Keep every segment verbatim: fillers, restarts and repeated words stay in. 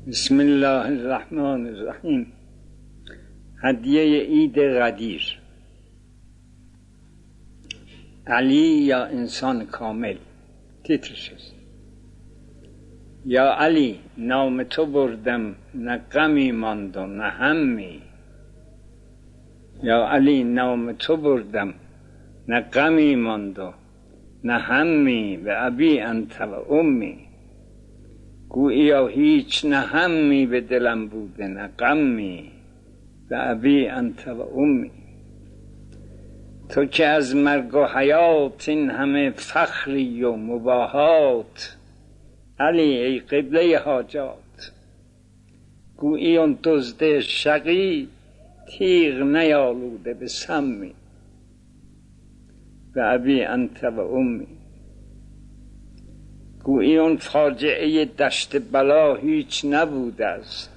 بسم الله الرحمن الرحیم. هدیه عید قدیر. علی یا انسان کامل تیترش است. یا علی نام تو بردم، نه غمی ماند و نه همی. یا علی نام تو بردم، نه غمی ماند و نه همی. به ابی انت و امی. گوییا هیچ نه همی به دلم بوده نه غمی. به ابی انت و امی. تو که از مرگ و حیات این همه فخری و مباهات. علی ای قبله حاجات. گویی اون دزد شقی تیغ نیالوده به سمی. به ابی انت و امی. گویی اون فاجعه دشت بلا هیچ نبوده است،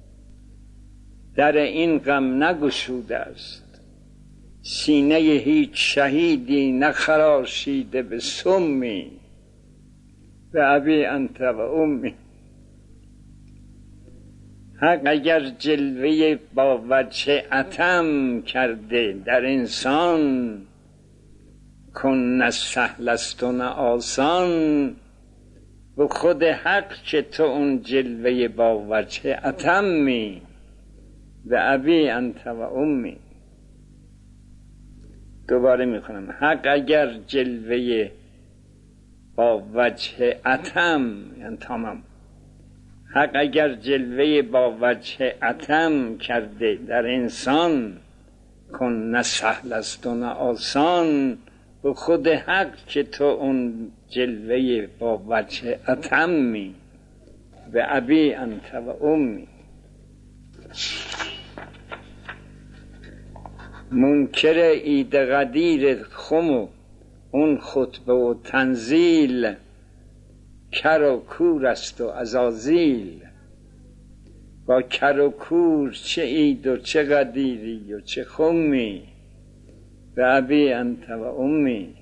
در این غم نگشوده است. سینه هیچ شهیدی نخراشیده به سمی. به ابی انت و امی. حق اگر جلوه با وجه عتم کرده در انسان، کن نه سهل است و نه آسان. به خود حق که تو اون جلوه با وجه عتمی. به ابی انت و امی. دوباره میخونم. حق اگر جلوه با وجه عتم، یعنی تمام. حق اگر جلوه با وجه عتم کرده در انسان، کن نه سهل است و نه آسان. به خود حق که تو اون جلوه با وجه عتمی. به ابی انت و امی. منکر عید قدیر خم و اون خطبه و تنزیل، کر و کور است و عزازیل. با کر و کور چه عید و چه قدیری و چه خمی. به ابی انت و امی.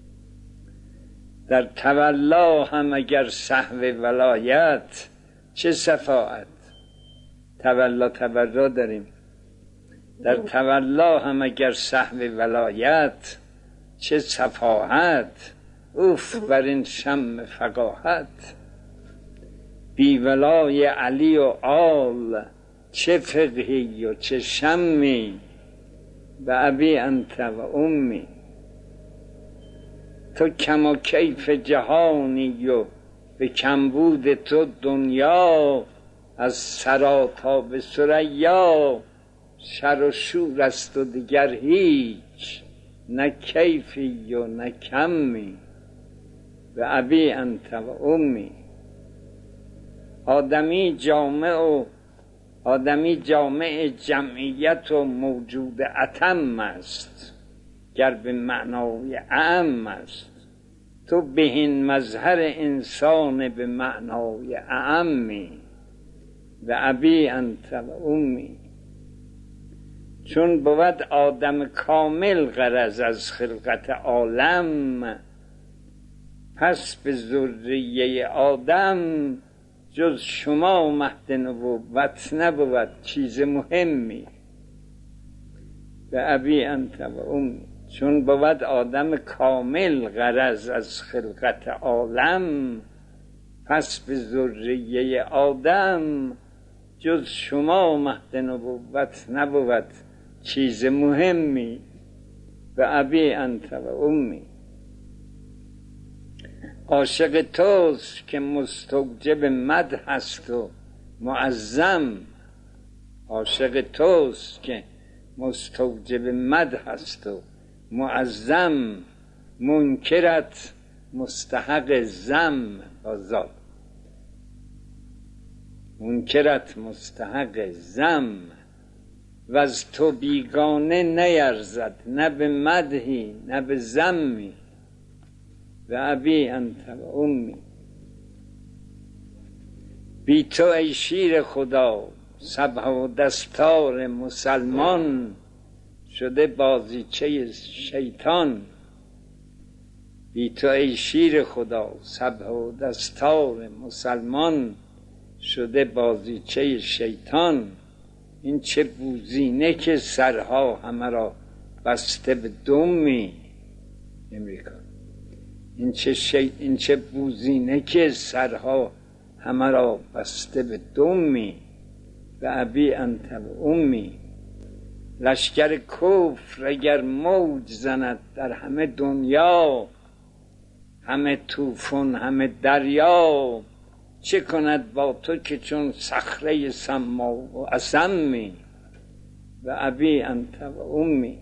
در تولا هم اگر سهو ولایت، چه صفاعت. تولا تبرا داریم. در تولا هم اگر سهو ولایت، چه صفاحت. اوف بر این شم فقاحت. بی ولای علی و آل، چه فقهی و چه شمی. به ابی انت و امی. تو کم و کیف جهانی و به کمبود تو دنیا، از ثری تا به ثریا شر و شور است و دیگر هیچ، نه کیفی و نه کمی. به ابی انت و امی. آدمی جامع و آدمی جامع جمعیت و موجود اتم است، گر به معنای اعم است. تو بهین مظهر انسان به معنای اعمی. به ابی انت و امی. چون بود آدم کامل غرض از خلقت عالم، پس به ذریه آدم جز شما مهد نبوت نبود چیز مهمی. به ابی انت و امی. چون بود آدم کامل غرض از خلقت عالم، پس به ذریه آدم جز شما مهد نبوت نبود چیز مهمی. به ابی انت و امی. عاشق توست که مستوجب مدح است و معظم. عاشق توست که مستوجب مدح است و معظم. منکرت مستحق ذم. آزاد. منکرت مستحق ذم. و از تو بیگانه نیرزد، نه به مدحی نه به ذمی. به ابی انت و امی. بی تو ای شیر خدا، سبح و دستار مسلمان شده بازیچه شیطان. بی تو ای شیر خدا، سبح و دستار مسلمان شده بازیچه شیطان. این چه بوزینه که سرها همه را بسته به دمی. امریکا این چه, شی... این چه بوزینه که سرها همه را بسته به دمی. و ابی انت و امی. لشکر کفر اگر موج زند در همه دنیا، همه طوفان همه دریا، چه کند با تو که چون صخره سما و اصمی. و ابی انت و امی.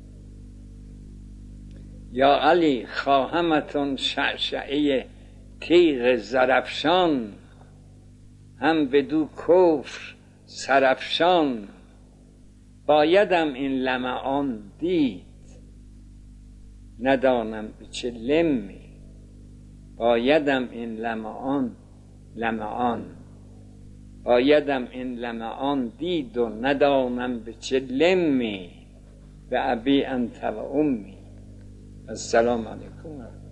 یا علی خواهمتون شعشعه تیغ زرافشان، هم بدو کفر سرافشان. بایدم این لمعان دید، ندانم به چه لمی. بایدم این لمعان لمعان بایدم این لمعان دید و ندانم به چه لمی. به ابی انت و امی. السلام علیکم.